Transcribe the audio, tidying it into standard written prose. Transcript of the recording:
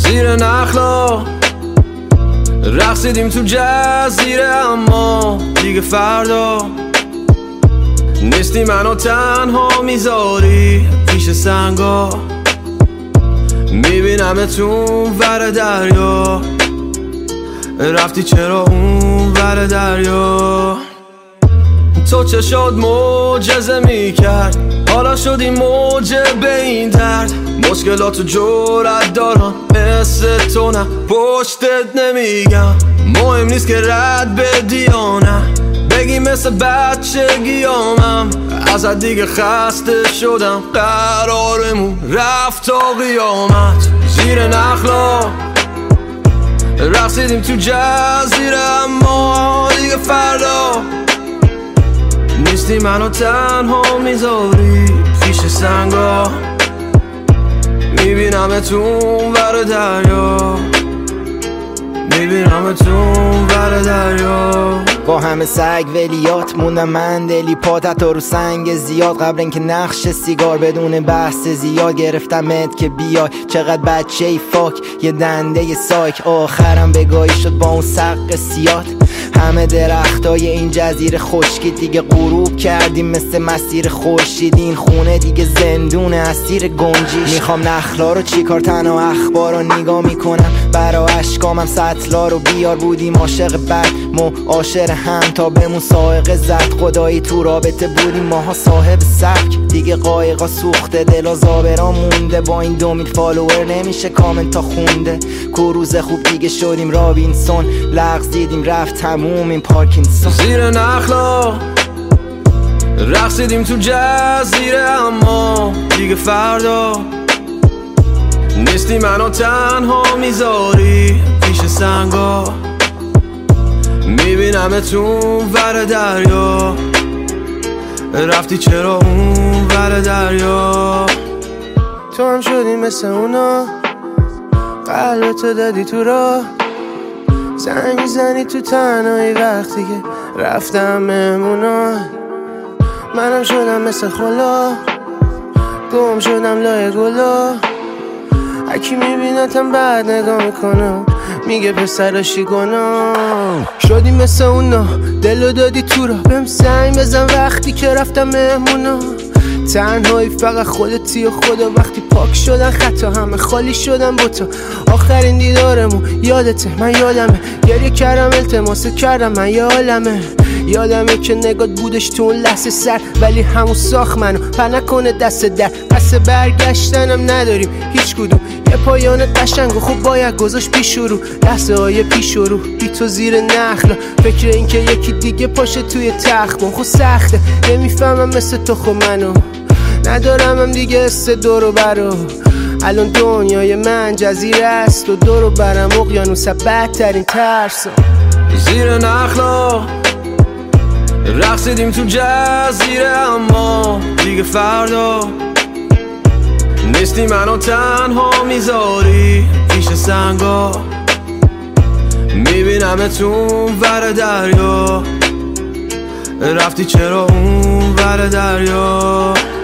زیر نخلا رقصیدیم تو جزیره، اما دیگه فردا نیستی، منو تنها میذاری پیش سنگا. میبینمتون ور دریا، رفتی چرا اون ور دریا؟ تو چه شد معجزه میکرد، حالا شدی موجب این درد. مشکلاتو جرأت دارم مثل تو، نه پشتت نمیگم. مهم نیست که رد بدی یا نه، بگی مثل بچگیامم. ازت دیگه خسته شدم، قرارمون رفت تا قیامت. زیر نخلا رقصیدیم تو جزیره، اما دیگه فردا نیستی، منو تنها میذاری پیش سنگا. میبینمتون ور دریا، میبینمتون ور دریا. با همه سگ ولیات موندم من دلی پاتت رو سنگ زیاد. قبل اینکه نقش سیگار بدون بحث زیاد گرفتمت که بیای. چقدر بچه ای فاک، یه دنده سایک. آخرم بگاهی شد با اون سق سیاد. همه درختای این جزیره خشکی دیگه غروب کردیم مثل مسیر خورشید. این خونه دیگه زندون اسیر گنجیش. میخوام نخلا رو چیکار، تنها اخبار رو نگاه میکنم. برا اشکامم سطلا رو بیار، بودیم عاشق بد معاشر هم تا بمون سائق زد. خدایی تو رابطه بودیم ماها صاحب سبک. دیگه قایقا سوخته، دل و زابرا مونده. با این 2 میل فالوور نمیشه کامنت تا خونده. کروز خوب دیگه شدیم رابینسون، لغزیدیم رفت تموم این پارکینسون. زیر نخلا رقصیدیم تو جزیره، اما دیگه فردا نیستی، منو تنها میذاری پیش سنگا. میبینمتون ور دریا، رفتی چرا اون ور دریا؟ تو هم شدی مثل اونا، قلبتو دادی تو راه. زنگ میزنی تو تنهایی وقتی که رفتم مهمونا. منم شدم مثل خلا، گم شدم لای گلا. هکی میبینتم بعد نگاه میکنم، میگه پسراشی گناه. شدی مثل اونا، دلو دادی تو را. بهم زنگ بزن وقتی که رفتم مهمونا. تنهایی فقط خودتی و خدا. وقتی پاک شدن خطا، همه خالی شدن با تو. آخرین دیدارمون یادته، من یادمه. گریه کردم التماس کردم، من یه عالمه. یادمه که نگات بودش تو اون لحظه سر، ولی همون ساخت منو پر نکنه دست در. پس برگشتنم نداریم هیچ کدوم، یه پایان قشنگ و خوب باید گذاشت پیش رو. لحظه های پیش رو بی تو زیر نخلا. فکر این که یکی دیگه پاشه توی تخت من خود سخته. نمیفهمم مثل تو خب منو ندارم هم دیگه است دورو برو. الان دنیای من جزیره است و دورو برم اقیانوس بدترین ترسا. زیر نخلا رقصیدیم تو جزیره، اما دیگه فردا نیستی، منو تنها میذاری پیش سنگا. میبینمتون ور دریا، رفتی چرا اون ور دریا؟